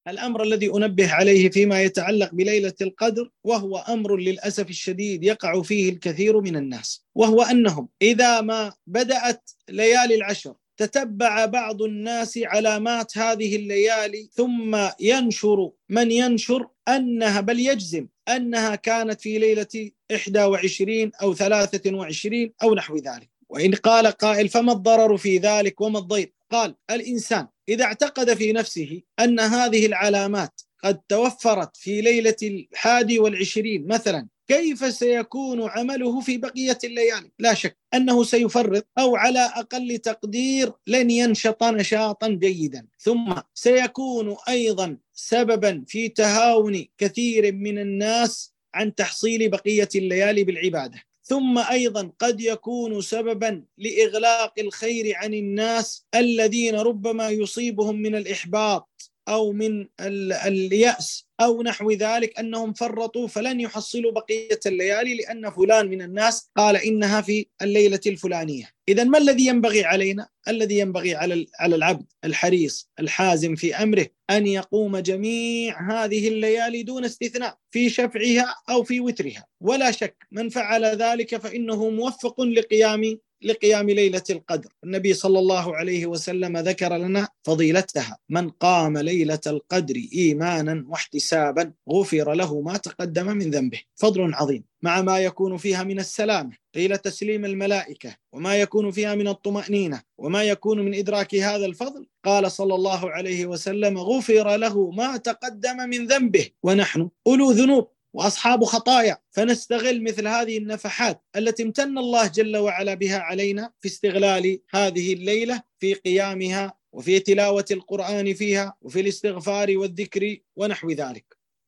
الأمر الذي أنبه عليه فيما يتعلق بليلة القدر، وهو أمر للأسف الشديد يقع فيه الكثير من الناس، وهو أنهم إذا ما بدأت ليالي العشر تتبع بعض الناس علامات هذه الليالي، ثم ينشر من ينشر أنها، بل يجزم أنها كانت في ليلة 21 أو 23 أو نحو ذلك. وإن قال قائل فما الضرر في ذلك وما الضير؟ قال الإنسان إذا اعتقد في نفسه أن هذه العلامات قد توفرت في ليلة 21 مثلا، كيف سيكون عمله في بقية الليالي؟ لا شك أنه سيفرط، أو على أقل تقدير لن ينشط نشاطا جيدا، ثم سيكون أيضا سببا في تهاون كثير من الناس عن تحصيل بقية الليالي بالعبادة، ثم أيضا قد يكون سببا لإغلاق الخير عن الناس الذين ربما يصيبهم من الإحباط أو من اليأس أو نحو ذلك، أنهم فرطوا فلن يحصلوا بقية الليالي لأن فلان من الناس قال إنها في الليلة الفلانية. إذن ما الذي ينبغي علينا؟ الذي ينبغي على العبد الحريص الحازم في أمره أن يقوم جميع هذه الليالي دون استثناء في شفعها أو في وترها، ولا شك من فعل ذلك فإنه موفق لقيام ليلة القدر. النبي صلى الله عليه وسلم ذكر لنا فضيلتها: من قام ليلة القدر إيمانا واحتسابا غفر له ما تقدم من ذنبه. فضل عظيم، مع ما يكون فيها من السلامة، قيل تسليم الملائكة، وما يكون فيها من الطمأنينة، وما يكون من إدراك هذا الفضل. قال صلى الله عليه وسلم: غفر له ما تقدم من ذنبه. ونحن أولو ذنوب وأصحاب خطايا، فنستغل مثل هذه النفحات التي امتن الله جل وعلا بها علينا في استغلال هذه الليلة في قيامها وفي تلاوة القرآن فيها وفي الاستغفار والذكر ونحو ذلك.